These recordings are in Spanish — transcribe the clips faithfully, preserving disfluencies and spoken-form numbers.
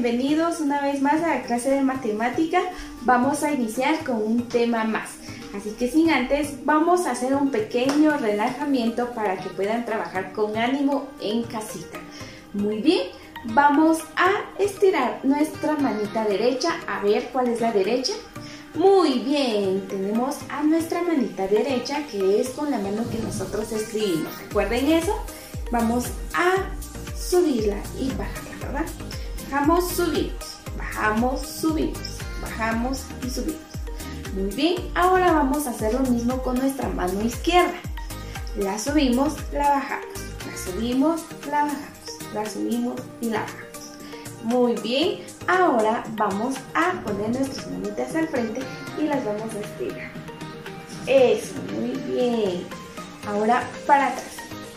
bienvenidos una vez más a la clase de matemática. Vamos a iniciar con un tema más. Así que sin antes, vamos a hacer un pequeño relajamiento para que puedan trabajar con ánimo en casita. Muy bien, vamos a estirar nuestra manita derecha. A ver, ¿cuál es la derecha? Muy bien, tenemos a nuestra manita derecha, que es con la mano que nosotros escribimos. ¿Recuerden eso? Vamos a subirla y bajarla, ¿verdad? Bajamos, subimos, bajamos, subimos, bajamos y subimos. Muy bien, ahora vamos a hacer lo mismo con nuestra mano izquierda. La subimos, la bajamos, la subimos, la bajamos, la subimos y la bajamos. Muy bien, ahora vamos a poner nuestras manitas al frente y las vamos a estirar. Eso, muy bien. Ahora para atrás.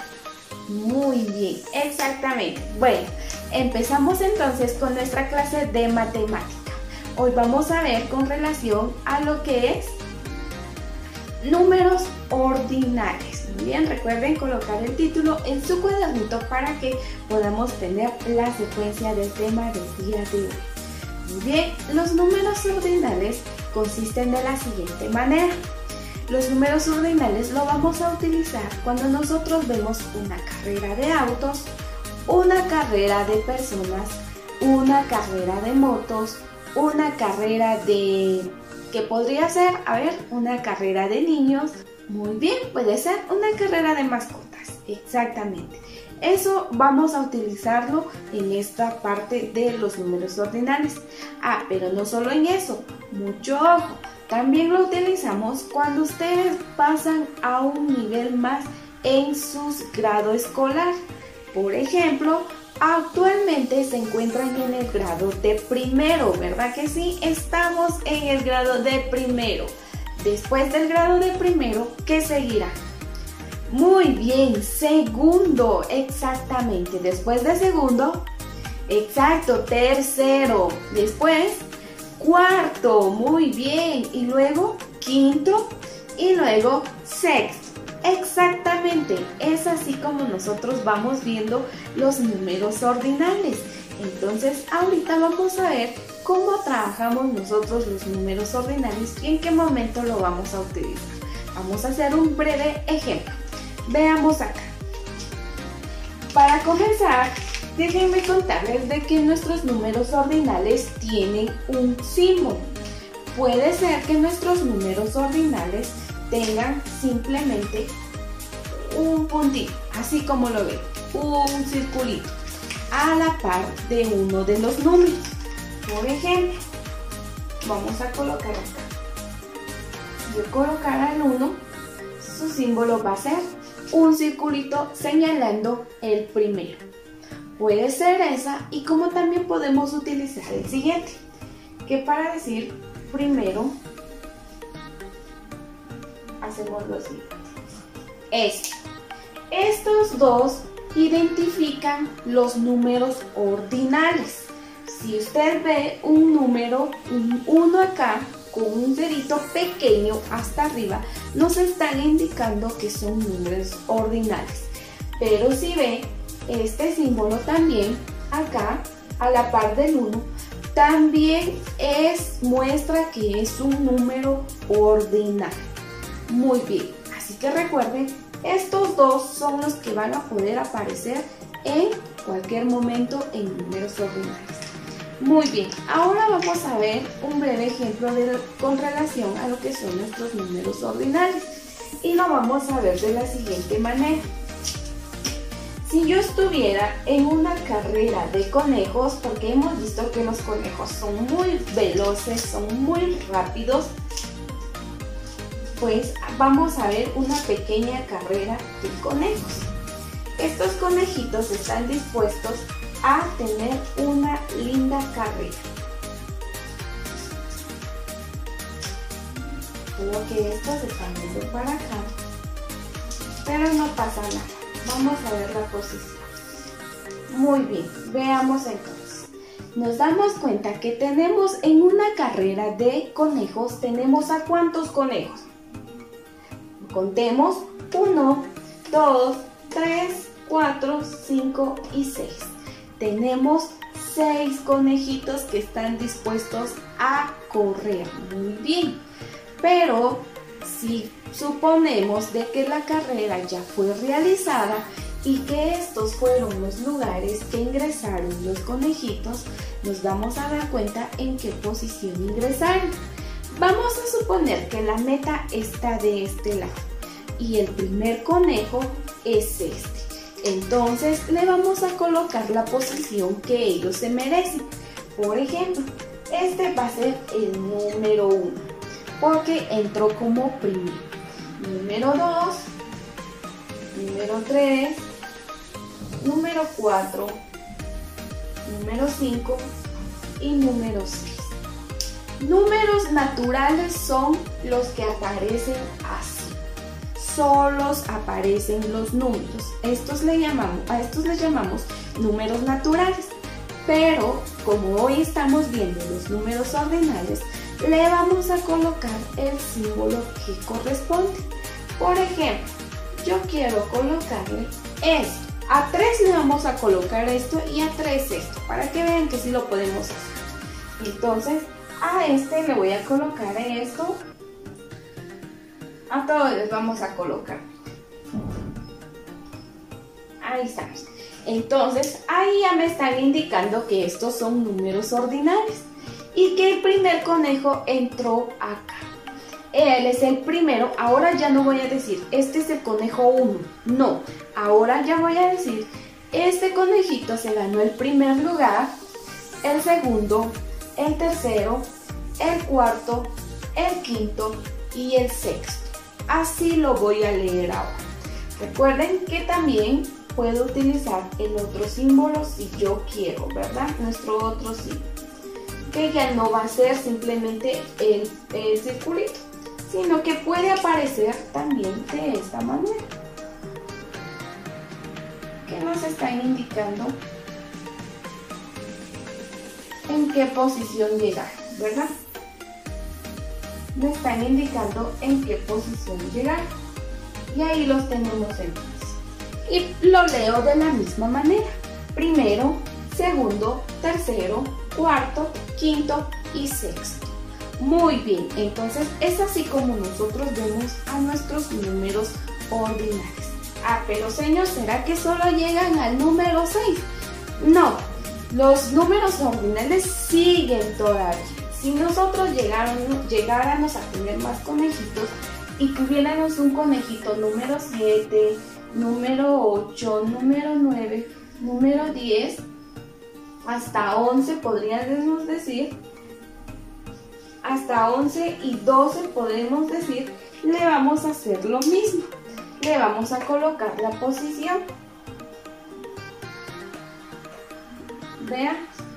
Muy bien, exactamente. Bueno, empezamos entonces con nuestra clase de matemática. Hoy vamos a ver con relación a lo que es números ordinales. Muy bien, recuerden colocar el título en su cuadernito para que podamos tener la secuencia del tema del día de hoy. Muy bien, los números ordinales consisten de la siguiente manera. Los números ordinales lo vamos a utilizar cuando nosotros vemos una carrera de autos, una carrera de personas, una carrera de motos, una carrera de... ¿qué podría ser? A ver, una carrera de niños. Muy bien, puede ser una carrera de mascotas. Exactamente. Eso vamos a utilizarlo en esta parte de los números ordinales. Ah, pero no solo en eso. Mucho ojo. También lo utilizamos cuando ustedes pasan a un nivel más en su grado escolar. Por ejemplo, actualmente se encuentran en el grado de primero, ¿verdad que sí? Estamos en el grado de primero. Después del grado de primero, ¿qué seguirá? Muy bien, segundo, exactamente. Después de segundo, exacto, tercero. Después, cuarto, muy bien. Y luego, quinto y luego sexto. Exactamente, es así como nosotros vamos viendo los números ordinales. Entonces, ahorita vamos a ver cómo trabajamos nosotros los números ordinales y en qué momento lo vamos a utilizar. Vamos a hacer un breve ejemplo. Veamos acá. Para comenzar, déjenme contarles de que nuestros números ordinales tienen un símbolo. Puede ser que nuestros números ordinales tengan simplemente un puntito, así como lo ven, un circulito, a la par de uno de los números. Por ejemplo, vamos a colocar acá. Si yo colocara el uno, su símbolo va a ser un circulito señalando el primero. Puede ser esa, y como también podemos utilizar el siguiente, que para decir primero hacemos lo siguiente. Este. Estos dos identifican los números ordinales. Si usted ve un número, un uno acá, con un dedito pequeño hasta arriba, nos están indicando que son números ordinales. Pero si ve este símbolo también, acá, a la par del uno, también es, muestra que es un número ordinal. Muy bien, así que recuerden, estos dos son los que van a poder aparecer en cualquier momento en números ordinales. Muy bien, ahora vamos a ver un breve ejemplo de, con relación a lo que son nuestros números ordinales. Y lo vamos a ver de la siguiente manera. Si yo estuviera en una carrera de conejos, porque hemos visto que los conejos son muy veloces, son muy rápidos, pues vamos a ver una pequeña carrera de conejos. Estos conejitos están dispuestos a tener una linda carrera. Creo que estos están yendo para acá, pero no pasa nada. Vamos a ver la posición. Muy bien, veamos entonces. Nos damos cuenta que tenemos en una carrera de conejos, tenemos a ¿cuántos conejos? Contemos uno, dos, tres, cuatro, cinco y seis. Tenemos seis conejitos que están dispuestos a correr. Muy bien, pero si suponemos de que la carrera ya fue realizada y que estos fueron los lugares que ingresaron los conejitos, nos vamos a dar cuenta en qué posición ingresaron. Vamos a suponer que la meta está de este lado y el primer conejo es este. Entonces le vamos a colocar la posición que ellos se merecen. Por ejemplo, este va a ser el número uno porque entró como primero. Número dos, número tres, número cuatro, número cinco y número seis. Números naturales son los que aparecen así. Solos aparecen los números. Estos le llamamos, a estos les llamamos números naturales. Pero como hoy estamos viendo los números ordinales, le vamos a colocar el símbolo que corresponde. Por ejemplo, yo quiero colocarle esto. A tres le vamos a colocar esto y a tres esto, para que vean que sí lo podemos hacer. Entonces, a este le voy a colocar esto. A todos les vamos a colocar. Ahí estamos. Entonces, ahí ya me están indicando que estos son números ordinales y que el primer conejo entró acá. Él es el primero. Ahora ya no voy a decir, este es el conejo uno. No, ahora ya voy a decir, este conejito se ganó el primer lugar, el segundo, el tercero, el cuarto, el quinto y el sexto. Así lo voy a leer ahora. Recuerden que también puedo utilizar el otro símbolo si yo quiero, ¿verdad? Nuestro otro símbolo, que ya no va a ser simplemente el, el circulito, sino que puede aparecer también de esta manera, que nos están indicando en qué posición llegar, ¿verdad? Me están indicando en qué posición llegar y ahí los tenemos entonces. Y lo leo de la misma manera: primero, segundo, tercero, cuarto, quinto y sexto. Muy bien, entonces es así como nosotros vemos a nuestros números ordinales. Ah, pero señor, ¿será que solo llegan al número seis? No, los números ordinales siguen todavía. Si nosotros llegáramos, llegáramos a tener más conejitos y tuviéramos un conejito número siete, número ocho, número nueve, número diez, hasta once podríamos decir, hasta once y doce podemos decir, le vamos a hacer lo mismo. Le vamos a colocar la posición. Vean.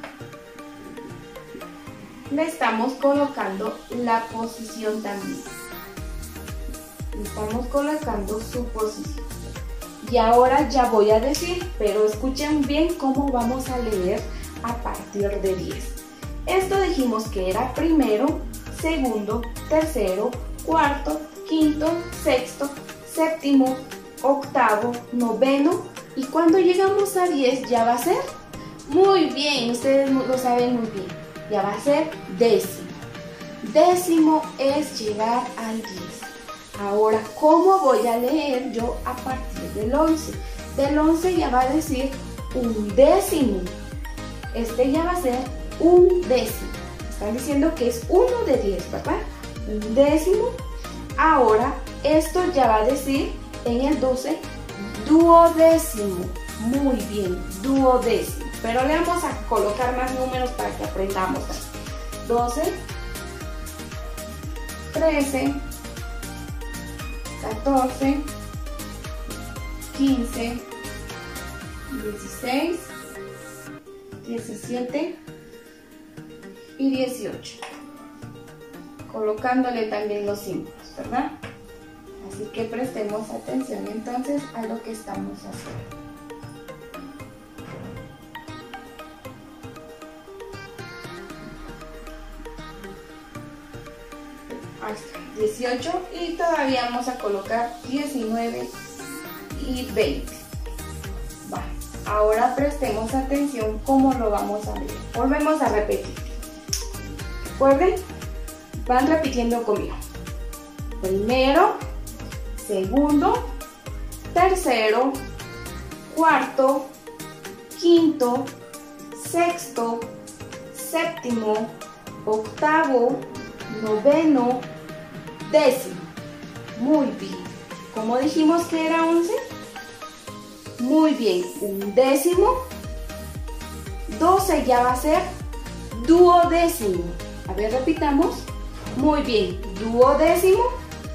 Le estamos colocando la posición también. Le estamos colocando su posición. Y ahora ya voy a decir, pero escuchen bien cómo vamos a leer a partir de diez. Esto dijimos que era primero, segundo, tercero, cuarto, quinto, sexto, séptimo, octavo, noveno. Y cuando llegamos a diez ya va a ser, muy bien, ustedes lo saben muy bien, ya va a ser décimo. Décimo es llegar al diez. Ahora, ¿cómo voy a leer yo a partir del once? Del once ya va a decir un décimo. Este ya va a ser un décimo. Están diciendo que es uno de diez, ¿verdad? Un décimo. Ahora, esto ya va a decir en el doce duodécimo. Muy bien, duodécimo. Pero le vamos a colocar más números para que aprendamos. doce, trece, catorce, quince, dieciséis, diecisiete y dieciocho. Colocándole también los símbolos, ¿verdad? Así que prestemos atención entonces a lo que estamos haciendo. Ahí está, dieciocho, y todavía vamos a colocar diecinueve y veinte. Va. Ahora prestemos atención cómo lo vamos a ver. Volvemos a repetir. Recuerden, van repitiendo conmigo. Primero, segundo, tercero, cuarto, quinto, sexto, séptimo, octavo, noveno, décimo. Muy bien. ¿Cómo dijimos que era once? Muy bien. Un décimo. doce ya va a ser duodécimo. A ver, repitamos. Muy bien. Duodécimo.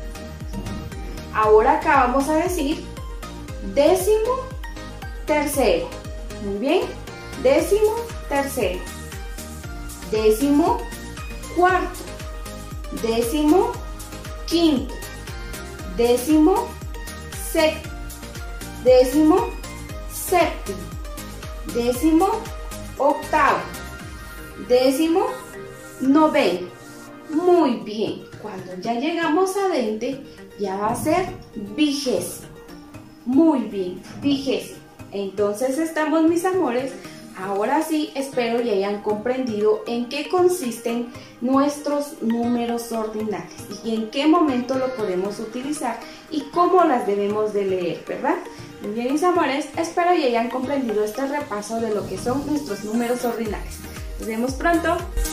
Ahora acá vamos a decir décimo tercero. Muy bien. Décimo tercero. Décimo cuarto. Décimo quinto. Décimo sexto. Décimo séptimo. Décimo octavo. Décimo noveno. Muy bien. Cuando ya llegamos a veinte, ya va a ser vigésimo. Muy bien, vigésimo. Entonces estamos, mis amores. Ahora sí, espero y hayan comprendido en qué consisten nuestros números ordinales y en qué momento lo podemos utilizar y cómo las debemos de leer, ¿verdad? Muy bien, mis amores, espero y hayan comprendido este repaso de lo que son nuestros números ordinales. Nos vemos pronto.